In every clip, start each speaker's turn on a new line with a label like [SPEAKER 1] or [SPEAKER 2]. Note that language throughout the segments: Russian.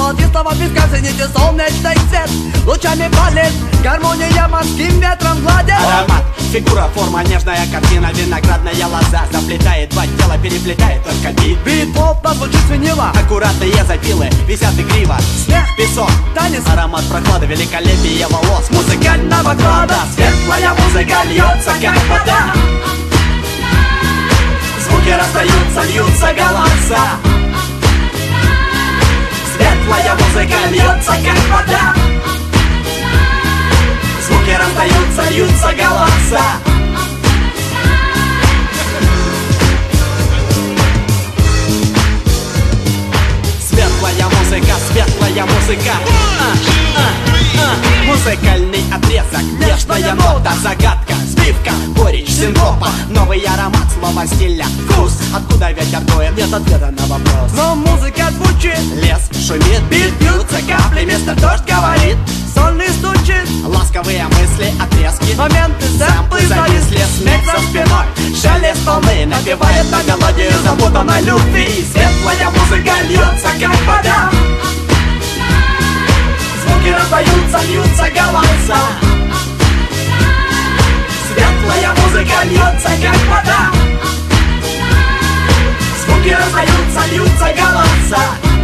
[SPEAKER 1] золотистого песка цените солнечный свет. Лучами палит, гармония морским ветром гладит.
[SPEAKER 2] Аромат, фигура, форма, нежная картина, виноградная лоза заплетает два тела, переплетает только бит.
[SPEAKER 1] Бит плотно звучит свинила,
[SPEAKER 2] аккуратные запилы висят игриво.
[SPEAKER 1] смех,
[SPEAKER 2] Песок,
[SPEAKER 1] танец,
[SPEAKER 2] аромат прохлады, великолепие волос
[SPEAKER 1] музыкального клада.
[SPEAKER 2] Светлая музыка льется, как вода. Звуки раздаются, льются голоса. Светлая музыка льется, как вода. Звуки раздаются, льются голоса. Светлая музыка. Музыкальный отрезок, нежная нота, загадка, сбивка, горечь, синкопа, новый аромат, слова стиля, вкус. Откуда ветер дует, нет ответа на вопрос.
[SPEAKER 1] Но музыка звучит,
[SPEAKER 2] Лес шумит, бит бьются капли, мистер Дождь говорит.
[SPEAKER 1] сольный стучит,
[SPEAKER 2] Ласковые мысли, отрезки,
[SPEAKER 1] моменты,
[SPEAKER 2] сэмплы зависли, смех за спиной. Шелест волны напевает на мелодию запутанной любви. Светлая музыка льется, как вода. Звуки раздаются, льются голоса. Светлая музыка льется, как вода. Звуки раздаются, льются голоса.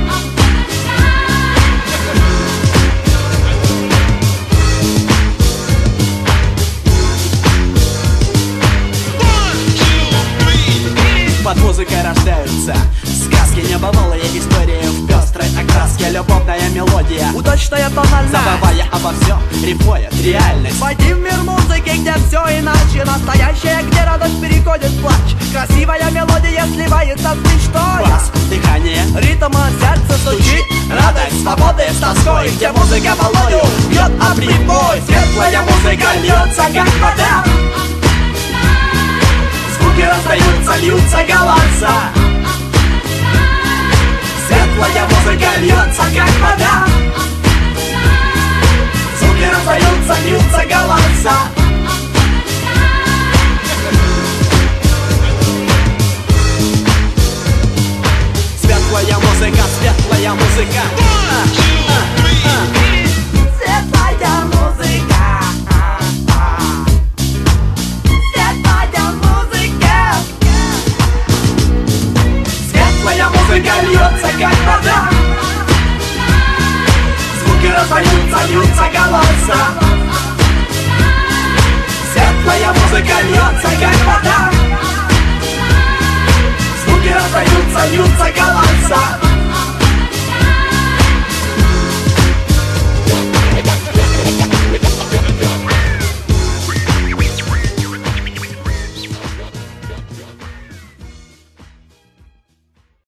[SPEAKER 2] Под музыкой рождаются сказки, небывалые истории в пестрой окраске, любовная мелодия,
[SPEAKER 1] удачная тональность,
[SPEAKER 2] забывая обо всем, рифмует реальность.
[SPEAKER 1] войди в мир музыки, где все иначе, настоящее, где радость переходит в плач. Красивая мелодия сливается с мечтой,
[SPEAKER 2] Бас, дыхание,
[SPEAKER 1] ритм сердце стучит,
[SPEAKER 2] радость свободы с тоской, где музыка волною бьет об прибой. Светлая музыка льется, как вода. Звуки раздаются, льются голоса. Светлая музыка льется, как вода. Звуки раздаются, льются голоса. Светлая музыка, светлая музыка.